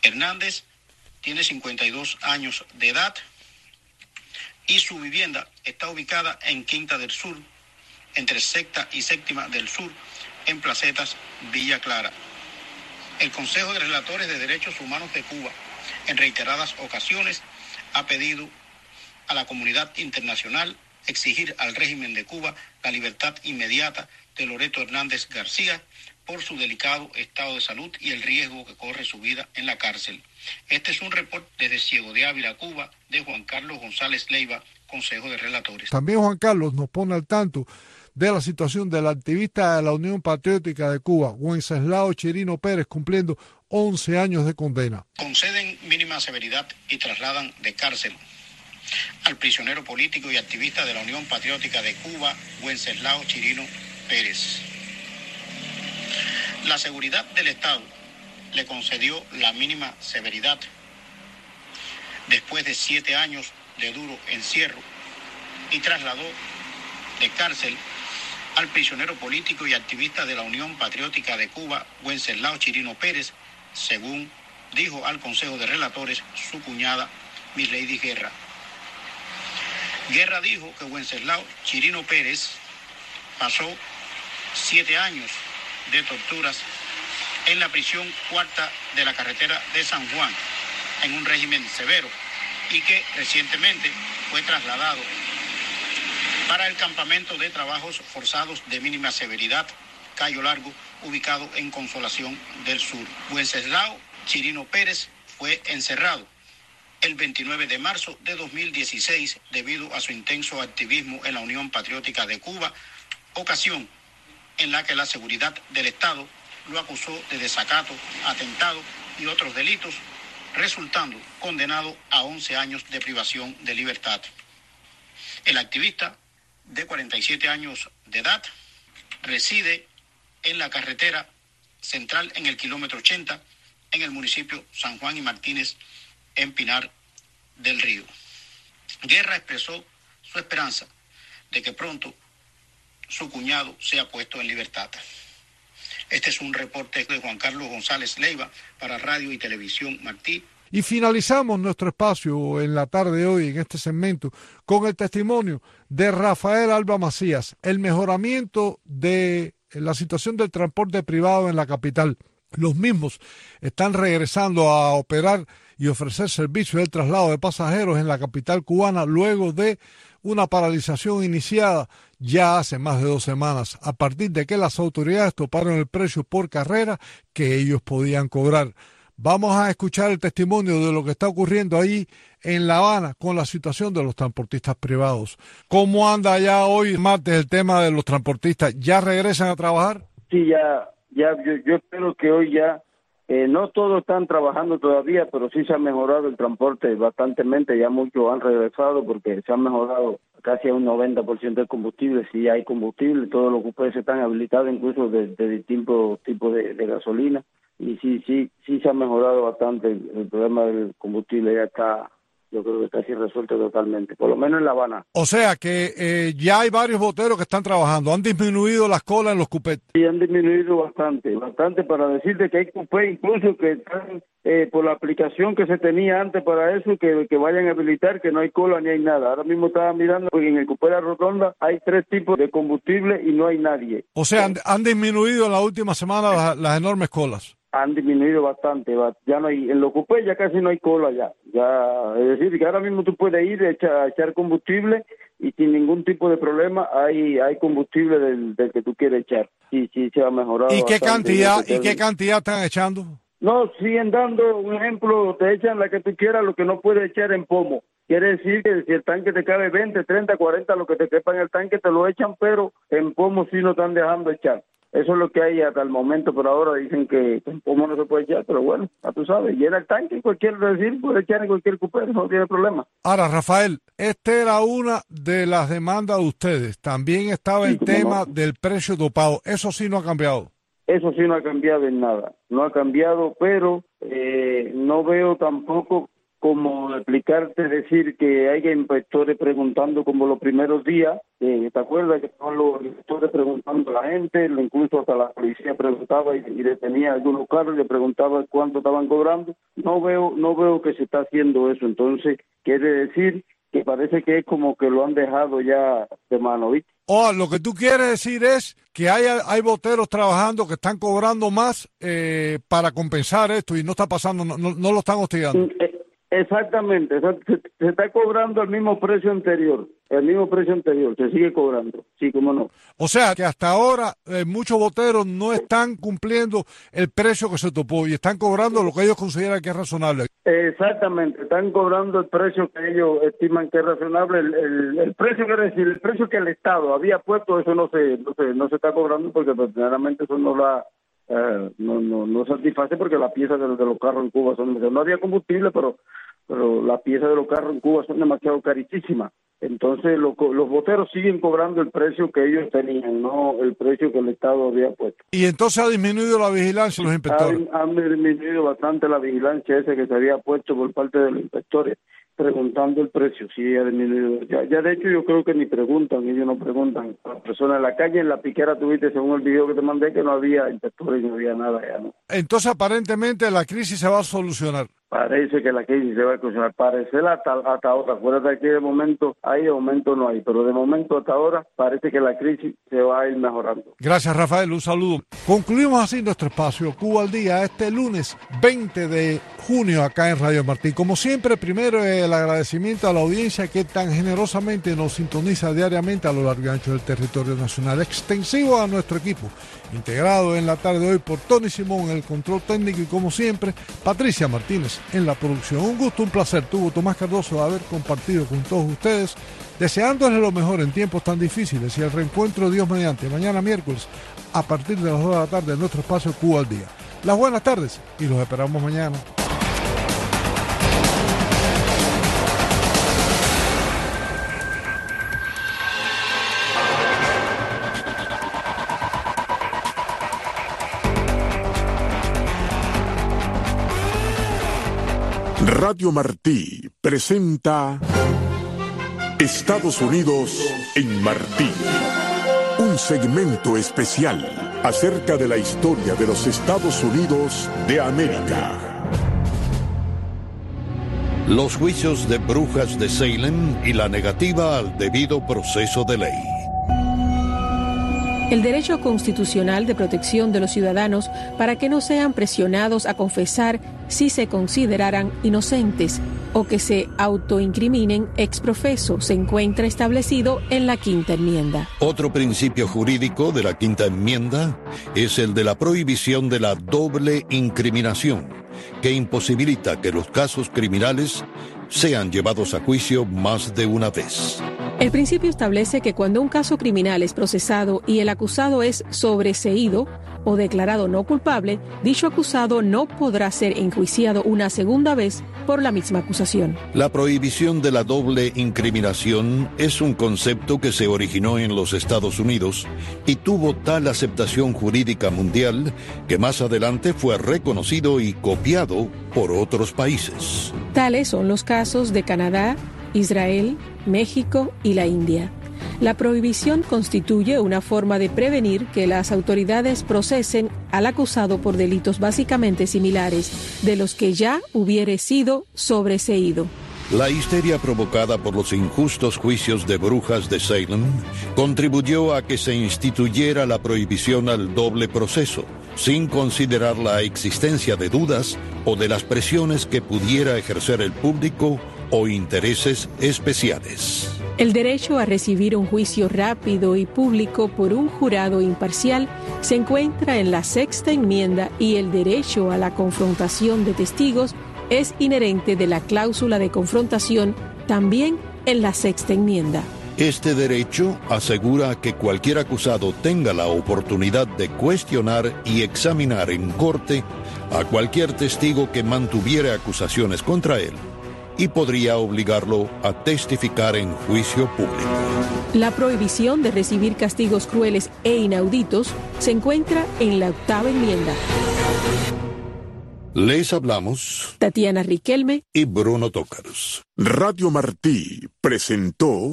Hernández tiene 52 años de edad y su vivienda está ubicada en Quinta del Sur, entre Sexta y Séptima del Sur, en Placetas, Villa Clara. El Consejo de Relatores de Derechos Humanos de Cuba, en reiteradas ocasiones, ha pedido a la comunidad internacional exigir al régimen de Cuba la libertad inmediata de Loreto Hernández García por su delicado estado de salud y el riesgo que corre su vida en la cárcel. Este es un reporte desde Ciego de Ávila, Cuba, de Juan Carlos González Leiva, Consejo de Relatores. También Juan Carlos nos pone al tanto de la situación del activista de la Unión Patriótica de Cuba, Wenceslao Chirino Pérez, cumpliendo 11 años de condena. Conceden mínima severidad y trasladan de cárcel al prisionero político y activista de la Unión Patriótica de Cuba, Wenceslao Chirino Pérez. La seguridad del Estado le concedió la mínima severidad después de 7 años de duro encierro y trasladó de cárcel al prisionero político y activista de la Unión Patriótica de Cuba, Wenceslao Chirino Pérez, según dijo al Consejo de Relatores su cuñada Milady Guerra. Guerra dijo que Wenceslao Chirino Pérez pasó 7 años de torturas en la prisión cuarta de la carretera de San Juan, en un régimen severo, y que recientemente fue trasladado para el campamento de trabajos forzados de mínima severidad, Cayo Largo, ubicado en Consolación del Sur. Wenceslao Chirino Pérez fue encerrado el 29 de marzo de 2016 debido a su intenso activismo en la Unión Patriótica de Cuba, ocasión en la que la seguridad del Estado lo acusó de desacato, atentado y otros delitos, resultando condenado a 11 años de privación de libertad. El activista, de 47 años de edad, reside en la carretera central en el kilómetro 80, en el municipio San Juan y Martínez, en Pinar del Río. Guerra expresó su esperanza de que pronto su cuñado sea puesto en libertad. Este es un reporte de Juan Carlos González Leiva para Radio y Televisión Martí. Y finalizamos nuestro espacio en la tarde de hoy, en este segmento, con el testimonio de Rafael Alba Macías, el mejoramiento de la situación del transporte privado en la capital. Los mismos están regresando a operar y ofrecer servicio del traslado de pasajeros en la capital cubana luego de una paralización iniciada ya hace más de 2 semanas, a partir de que las autoridades toparon el precio por carrera que ellos podían cobrar. Vamos a escuchar el testimonio de lo que está ocurriendo ahí en La Habana con la situación de los transportistas privados. ¿Cómo anda ya hoy, martes, el tema de los transportistas? ¿Ya regresan a trabajar? Sí, ya yo espero que hoy ya, no todos están trabajando todavía, pero sí se ha mejorado el transporte bastantemente, ya muchos han regresado porque se ha mejorado casi a un 90% del combustible, sí hay combustible, todos los cupés están habilitados incluso de distintos tipos de gasolina. Y sí se ha mejorado bastante el problema del combustible, ya está, yo creo que está así resuelto totalmente, por lo menos en La Habana. O sea que ya hay varios boteros que están trabajando, ¿han disminuido las colas en los cupés? Sí, han disminuido bastante para decirte que hay cupés incluso que están por la aplicación que se tenía antes para eso, que vayan a habilitar, que no hay cola ni hay nada. Ahora mismo estaba mirando porque en el cupé de la Rotonda hay 3 tipos de combustible y no hay nadie. O sea, han disminuido en la última semana las enormes colas. Han disminuido bastante, ya no hay, en los cupés ya casi no hay cola ya, es decir, que ahora mismo tú puedes ir a echar combustible y sin ningún tipo de problema hay combustible del que tú quieres echar. Sí se ha mejorado. ¿Y qué cantidad están echando? No, siguen dando, un ejemplo, te echan la que tú quieras, lo que no puedes echar en pomo. Quiere decir que si el tanque te cabe 20, 30, 40, lo que te quepa en el tanque te lo echan, pero en pomo sí no están dejando echar. Eso es lo que hay hasta el momento, pero ahora dicen que en pomo no se puede echar, pero bueno, ya tú sabes, llena el tanque y puede echar en cualquier cupé, no tiene problema. Ahora, Rafael, esta era una de las demandas de ustedes. También estaba el tema del precio dopado. Eso sí no ha cambiado. Eso sí no ha cambiado en nada. No ha cambiado, pero no veo tampoco como explicarte, decir que hay inspectores preguntando como los primeros días, ¿te acuerdas que estaban los inspectores preguntando a la gente? Incluso hasta la policía preguntaba y detenía algunos carros y le preguntaba cuánto estaban cobrando. No veo que se está haciendo eso, entonces quiere decir que parece que es como que lo han dejado ya de mano, ¿viste? Lo que tú quieres decir es que hay boteros trabajando que están cobrando más para compensar esto y no está pasando, no lo están hostigando. Exactamente, se está cobrando el mismo precio anterior, se sigue cobrando, sí, cómo no. O sea, que hasta ahora muchos boteros no están cumpliendo el precio que se topó y están cobrando lo que ellos consideran que es razonable. Exactamente, están cobrando el precio que ellos estiman que es razonable, el precio el precio que el Estado había puesto, eso no se está cobrando porque verdaderamente eso no satisface, porque las piezas de los carros en Cuba no había combustible, pero las piezas de los carros en Cuba son demasiado carísimas. Entonces los boteros siguen cobrando el precio que ellos tenían, no el precio que el Estado había puesto. Y entonces ha disminuido la vigilancia los inspectores. Ha disminuido bastante la vigilancia esa que se había puesto por parte de los inspectores, preguntando el precio, sí ha disminuido. Ya de hecho yo creo que ni preguntan, ellos no preguntan. Las personas en la calle, en la piquera tuviste, según el video que te mandé, que no había inspectores, no había nada ya, ¿no? Entonces aparentemente la crisis se va a solucionar. Parece que la crisis se va a solucionar, hasta ahora. Acuérdate que de momento no hay, pero de momento hasta ahora parece que la crisis se va a ir mejorando. Gracias, Rafael, un saludo. Concluimos así nuestro espacio Cuba al Día este lunes 20 de junio acá en Radio Martí. Como siempre, primero el agradecimiento a la audiencia que tan generosamente nos sintoniza diariamente a lo largo y ancho del territorio nacional, extensivo a nuestro equipo, integrado en la tarde de hoy por Tony Simón en el control técnico y como siempre, Patricia Martínez en la producción. Un gusto, un placer tuvo Tomás Cardoso de haber compartido con todos ustedes, deseándoles lo mejor en tiempos tan difíciles y el reencuentro Dios mediante mañana miércoles a partir de las 2 de la tarde en nuestro espacio Cuba al Día. Las buenas tardes y los esperamos mañana. Radio Martí presenta Estados Unidos en Martí, un segmento especial acerca de la historia de los Estados Unidos de América. Los juicios de brujas de Salem y la negativa al debido proceso de ley. El derecho constitucional de protección de los ciudadanos para que no sean presionados a confesar si se consideraran inocentes o que se autoincriminen ex profeso se encuentra establecido en la Quinta Enmienda. Otro principio jurídico de la Quinta Enmienda es el de la prohibición de la doble incriminación, que imposibilita que los casos criminales sean llevados a juicio más de una vez. El principio establece que cuando un caso criminal es procesado y el acusado es sobreseído o declarado no culpable, dicho acusado no podrá ser enjuiciado una segunda vez por la misma acusación. La prohibición de la doble incriminación es un concepto que se originó en los Estados Unidos y tuvo tal aceptación jurídica mundial que más adelante fue reconocido y copiado por otros países. Tales son los casos de Canadá, Israel, México y la India. La prohibición constituye una forma de prevenir que las autoridades procesen al acusado por delitos básicamente similares de los que ya hubiere sido sobreseído. La histeria provocada por los injustos juicios de brujas de Salem contribuyó a que se instituyera la prohibición al doble proceso, sin considerar la existencia de dudas o de las presiones que pudiera ejercer el público o intereses especiales. El derecho a recibir un juicio rápido y público por un jurado imparcial se encuentra en la Sexta Enmienda y el derecho a la confrontación de testigos es inherente de la cláusula de confrontación también en la Sexta Enmienda. Este derecho asegura que cualquier acusado tenga la oportunidad de cuestionar y examinar en corte a cualquier testigo que mantuviera acusaciones contra él y podría obligarlo a testificar en juicio público. La prohibición de recibir castigos crueles e inauditos se encuentra en la Octava Enmienda. Les hablamos Tatiana Riquelme y Bruno Tócaros. Radio Martí presentó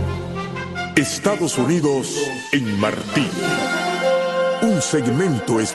Estados Unidos en Martí. Un segmento